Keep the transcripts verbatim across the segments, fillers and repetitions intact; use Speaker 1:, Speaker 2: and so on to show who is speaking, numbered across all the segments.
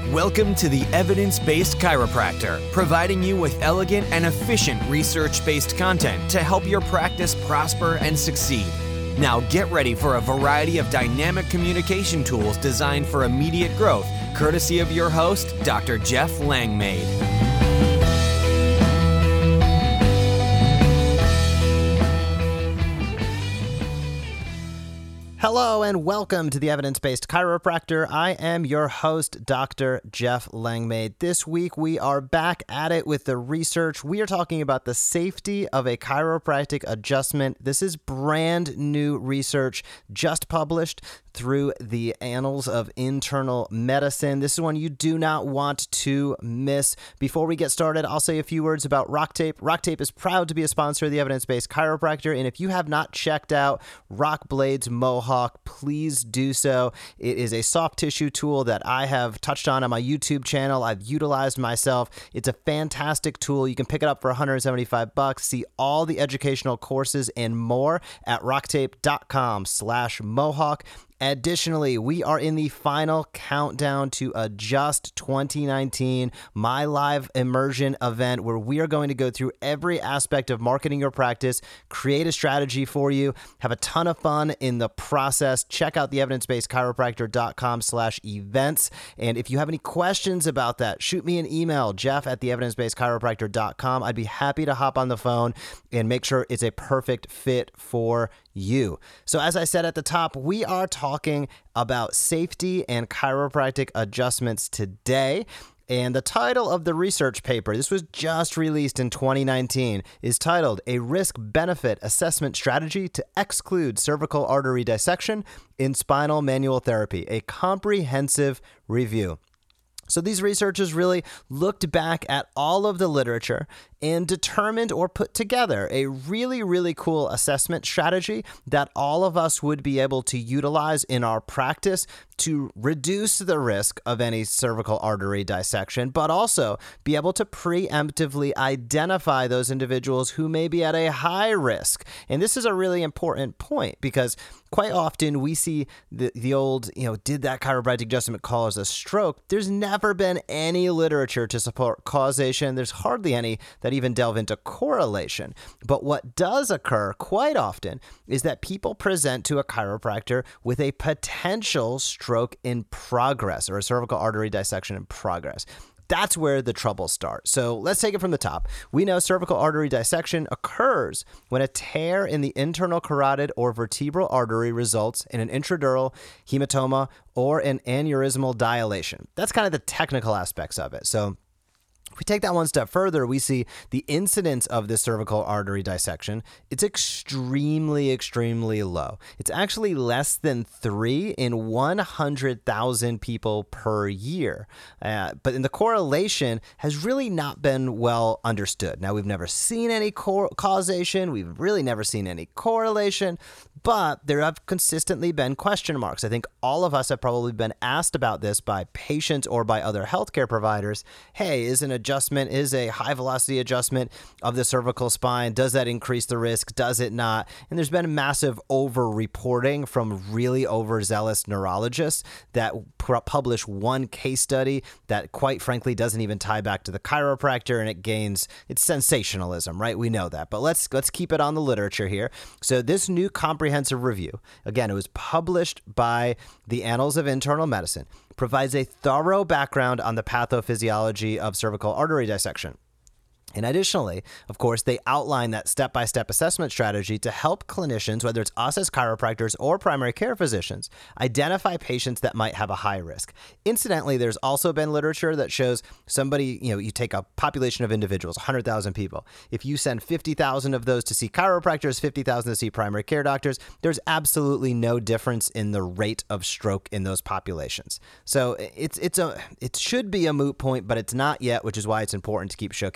Speaker 1: Welcome to the Evidence-Based Chiropractor, providing you with elegant and efficient research-based content to help your practice prosper and succeed. Now get ready for a variety of dynamic communication tools designed for immediate growth, courtesy of your host, Doctor Jeff Langmaid.
Speaker 2: Hello and welcome to the Evidence-Based Chiropractor. I am your host, Doctor Jeff Langmaid. This week we are back at it with the research. We are talking about the safety of a chiropractic adjustment. This is brand new research just published through the Annals of Internal Medicine. This is one you do not want to miss. Before we get started, I'll say a few words about RockTape. RockTape is proud to be a sponsor of the Evidence-Based Chiropractor, and if you have not checked out RockBlades Mohawk, please do so. It is a soft tissue tool that I have touched on on my YouTube channel. I've utilized myself. It's a fantastic tool. You can pick it up for one hundred seventy-five bucks. See all the educational courses and more at rocktape.com slash Mohawk. Additionally, we are in the final countdown to Adjust twenty nineteen, my live immersion event where we are going to go through every aspect of marketing your practice, create a strategy for you, have a ton of fun in the process. Check out the evidencebasedchiropractor.com slash events. And if you have any questions about that, shoot me an email, Jeff at the evidencebasedchiropractor dot com. I'd be happy to hop on the phone and make sure it's a perfect fit for you. So as I said at the top, we are talking about safety and chiropractic adjustments today. And the title of the research paper, this was just released in twenty nineteen, is titled A Risk-Benefit Assessment Strategy to Exclude Cervical Artery Dissection in Spinal Manual Therapy, a Comprehensive Review. So these researchers really looked back at all of the literature and determined or put together a really, really cool assessment strategy that all of us would be able to utilize in our practice to reduce the risk of any cervical artery dissection, but also be able to preemptively identify those individuals who may be at a high risk. And this is a really important point because quite often we see the, the old, you know, did that chiropractic adjustment cause a stroke? There's never been any literature to support causation. There's hardly any that even delve into correlation. But what does occur quite often is that people present to a chiropractor with a potential stroke in progress or a cervical artery dissection in progress. That's where the trouble starts. So let's take it from the top. We know cervical artery dissection occurs when a tear in the internal carotid or vertebral artery results in an intradural hematoma or an aneurysmal dilation. That's kind of the technical aspects of it. So if we take that one step further, we see the incidence of this cervical artery dissection. It's extremely, extremely low. It's actually less than three in one hundred thousand people per year. Uh, but in the correlation has really not been well understood. Now, we've never seen any cor- causation. We've really never seen any correlation, but there have consistently been question marks. I think all of us have probably been asked about this by patients or by other healthcare providers. Hey, is an adjustment, is a high velocity adjustment of the cervical spine, does that increase the risk? Does it not? And there's been massive over-reporting from really overzealous neurologists that pr- publish one case study that quite frankly doesn't even tie back to the chiropractor, and it gains, it's sensationalism, right? We know that, but let's let's keep it on the literature here. So this new comprehensive review, again, it was published by the Annals of Internal Medicine, provides a thorough background on the pathophysiology of cervical artery dissection. And additionally, of course, they outline that step-by-step assessment strategy to help clinicians, whether it's us as chiropractors or primary care physicians, identify patients that might have a high risk. Incidentally, there's also been literature that shows somebody, you know, you take a population of individuals, one hundred thousand people. If you send fifty thousand of those to see chiropractors, fifty thousand to see primary care doctors, there's absolutely no difference in the rate of stroke in those populations. So it's it's a it should be a moot point, but it's not yet, which is why it's important to keep showcasing literature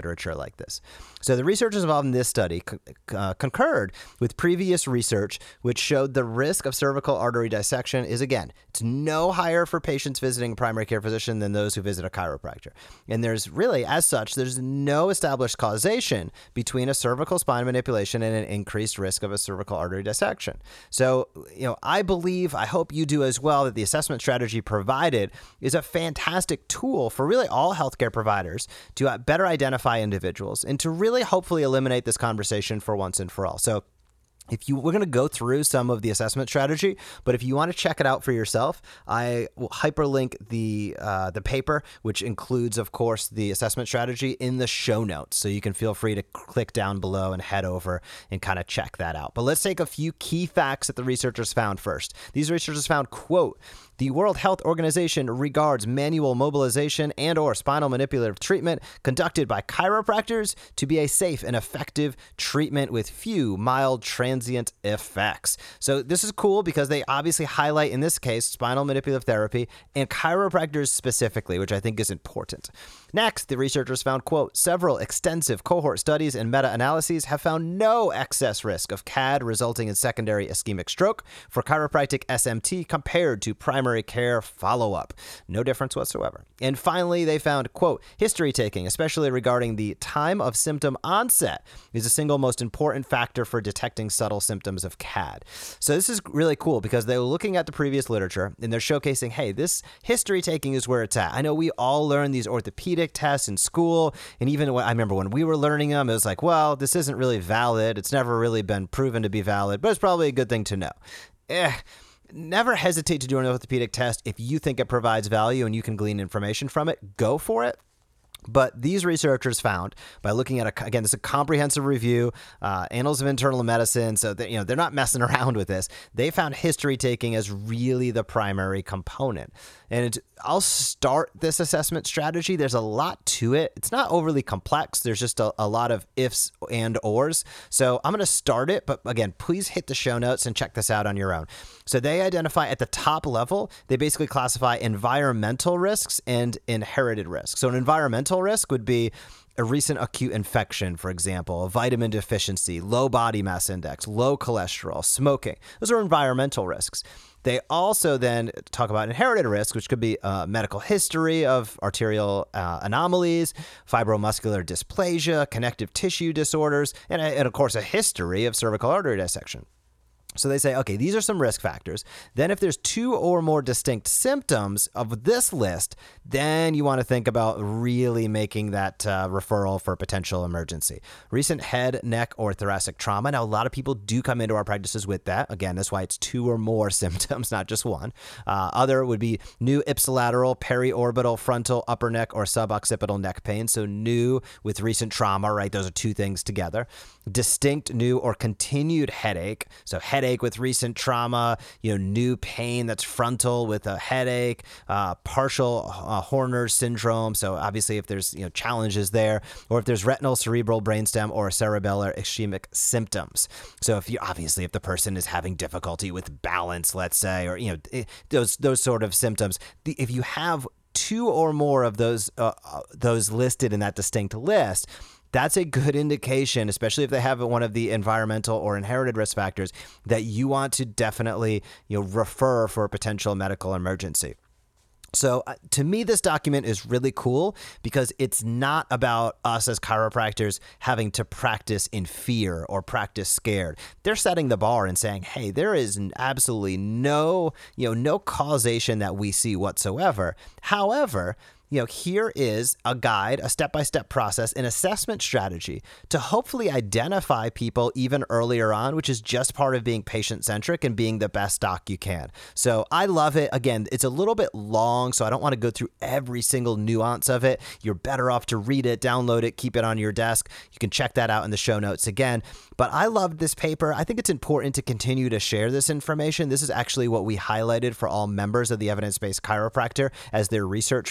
Speaker 2: literature like this. So the researchers involved in this study uh, concurred with previous research, which showed the risk of cervical artery dissection is, again, it's no higher for patients visiting a primary care physician than those who visit a chiropractor. And there's really, as such, there's no established causation between a cervical spine manipulation and an increased risk of a cervical artery dissection. So, you know, I believe, I hope you do as well, that the assessment strategy provided is a fantastic tool for really all healthcare providers to better identify individuals and to really hopefully eliminate this conversation for once and for all. So if you, we're going to go through some of the assessment strategy, but if you want to check it out for yourself, I will hyperlink the uh, the paper, which includes, of course, the assessment strategy in the show notes. So you can feel free to click down below and head over and kind of check that out. But let's take a few key facts that the researchers found first. These researchers found, quote, the World Health Organization regards manual mobilization and or spinal manipulative treatment conducted by chiropractors to be a safe and effective treatment with few mild transient effects. So this is cool because they obviously highlight, in this case, spinal manipulative therapy and chiropractors specifically, which I think is important. Next, the researchers found, quote, several extensive cohort studies and meta-analyses have found no excess risk of C A D resulting in secondary ischemic stroke for chiropractic S M T compared to primary care follow-up. No difference whatsoever. And finally, they found, quote, history taking, especially regarding the time of symptom onset, is the single most important factor for detecting subtle symptoms of C A D. So this is really cool because they were looking at the previous literature and they're showcasing, hey, this history taking is where it's at. I know we all learn these orthopedic tests in school, and even when I remember when we were learning them, it was like, well, this isn't really valid. It's never really been proven to be valid, but it's probably a good thing to know. Eh. Never hesitate to do an orthopedic test if you think it provides value and you can glean information from it. Go for it. But these researchers found, by looking at, a, again, this is a comprehensive review, uh, Annals of Internal Medicine, so that, you know, they're not messing around with this. They found history taking as really the primary component. And it, I'll start this assessment strategy. There's a lot to it. It's not overly complex. There's just a, a lot of ifs and ors. So I'm going to start it. But again, please hit the show notes and check this out on your own. So they identify at the top level, they basically classify environmental risks and inherited risks. So an environmental risk would be a recent acute infection, for example, a vitamin deficiency, low body mass index, low cholesterol, smoking. Those are environmental risks. They also then talk about inherited risks, which could be uh, medical history of arterial uh, anomalies, fibromuscular dysplasia, connective tissue disorders, and, and of course, a history of cervical artery dissection. So they say, okay, these are some risk factors. Then if there's two or more distinct symptoms of this list, then you want to think about really making that uh, referral for potential emergency. Recent head, neck, or thoracic trauma. Now, a lot of people do come into our practices with that. Again, that's why it's two or more symptoms, not just one. Uh, other would be new ipsilateral, periorbital, frontal, upper neck, or suboccipital neck pain. So new with recent trauma, right? Those are two things together. Distinct, new, or continued headache. So headache with recent trauma, you know, new pain that's frontal with a headache, uh, partial uh, Horner syndrome. So obviously if there's, you know, challenges there, or if there's retinal, cerebral, brainstem, or cerebellar ischemic symptoms. So if you, obviously if the person is having difficulty with balance, let's say, or, you know, those, those sort of symptoms, the, if you have two or more of those, uh, those listed in that distinct list, that's a good indication, especially if they have one of the environmental or inherited risk factors, that you want to definitely, you know, refer for a potential medical emergency. So uh, to me, this document is really cool because it's not about us as chiropractors having to practice in fear or practice scared. They're setting the bar and saying, hey, there is absolutely no, you know, no causation that we see whatsoever. However, you know, here is a guide, a step-by-step process, an assessment strategy to hopefully identify people even earlier on, which is just part of being patient-centric and being the best doc you can. So I love it. Again, it's a little bit long, so I don't want to go through every single nuance of it. You're better off to read it, download it, keep it on your desk. You can check that out in the show notes again. But I loved this paper. I think it's important to continue to share this information. This is actually what we highlighted for all members of the Evidence-Based Chiropractor as their research brief in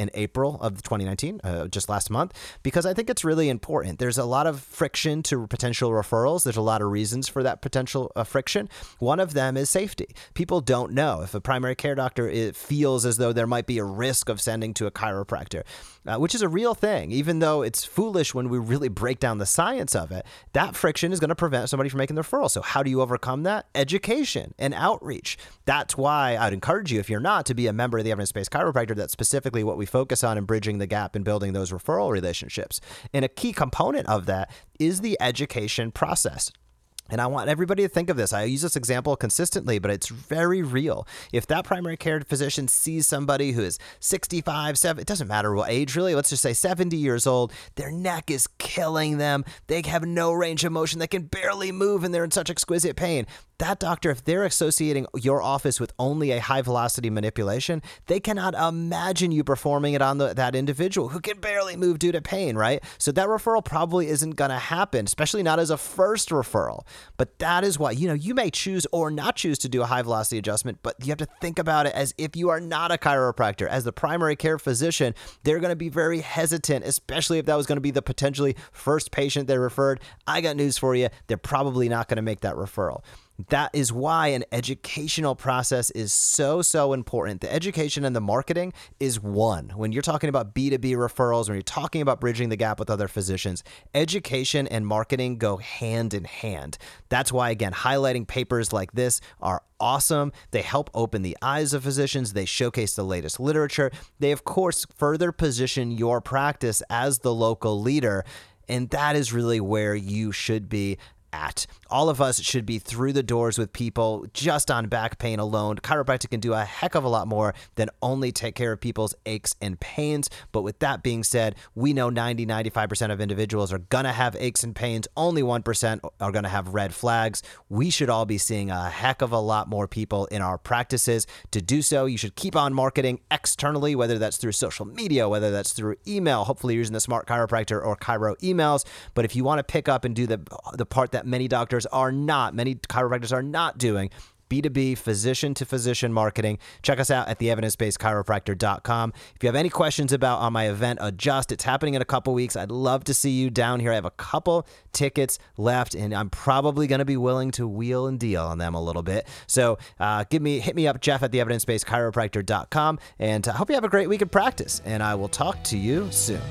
Speaker 2: in April of twenty nineteen, uh, just last month, because I think it's really important. There's a lot of friction to potential referrals. There's a lot of reasons for that potential uh, friction. One of them is safety. People don't know if a primary care doctor it feels as though there might be a risk of sending to a chiropractor, uh, which is a real thing. Even though it's foolish when we really break down the science of it, that friction is going to prevent somebody from making the referral. So how do you overcome that? Education and outreach. That's why I'd encourage you, if you're not, to be a member of the Evidence-Based Chiropractor. That's specifically what we focus on in bridging the gap and building those referral relationships. And a key component of that is the education process. And I want everybody to think of this. I use this example consistently, but it's very real. If that primary care physician sees somebody who is sixty-five, seventy, it doesn't matter what age really, let's just say seventy years old, their neck is killing them, they have no range of motion, they can barely move, and they're in such exquisite pain. That doctor, if they're associating your office with only a high velocity manipulation, they cannot imagine you performing it on the, that individual who can barely move due to pain, right? So that referral probably isn't going to happen, especially not as a first referral. But that is why, you know, you may choose or not choose to do a high velocity adjustment, but you have to think about it as if you are not a chiropractor. As the primary care physician, they're going to be very hesitant, especially if that was going to be the potentially first patient they referred. I got news for you. They're probably not going to make that referral. That is why an educational process is so, so important. The education and the marketing is one. When you're talking about B two B referrals, when you're talking about bridging the gap with other physicians, education and marketing go hand in hand. That's why, again, highlighting papers like this are awesome. They help open the eyes of physicians. They showcase the latest literature. They, of course, further position your practice as the local leader. And that is really where you should be at. All of us should be through the doors with people just on back pain alone. Chiropractic can do a heck of a lot more than only take care of people's aches and pains. But with that being said, we know ninety, ninety-five percent of individuals are going to have aches and pains. Only one percent are going to have red flags. We should all be seeing a heck of a lot more people in our practices. To do so, you should keep on marketing externally, whether that's through social media, whether that's through email, hopefully using the Smart Chiropractor or Chiro emails. But if you want to pick up and do the, the part that that many doctors are not, many chiropractors are not doing, B two B, physician-to-physician marketing. Check us out at the evidence based chiropractor dot com. If you have any questions about on my event, Adjust, it's happening in a couple weeks. I'd love to see you down here. I have a couple tickets left, and I'm probably going to be willing to wheel and deal on them a little bit. So uh, give me, hit me up, Jeff at the evidence based chiropractor dot com, and I hope you have a great week of practice, and I will talk to you soon.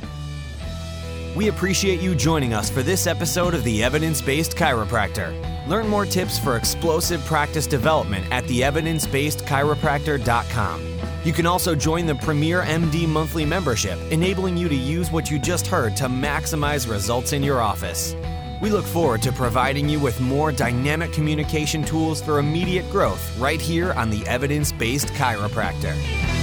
Speaker 1: We appreciate you joining us for this episode of The Evidence-Based Chiropractor. Learn more tips for explosive practice development at the evidence based chiropractor dot com. You can also join the Premier M D monthly membership, enabling you to use what you just heard to maximize results in your office. We look forward to providing you with more dynamic communication tools for immediate growth right here on The Evidence-Based Chiropractor.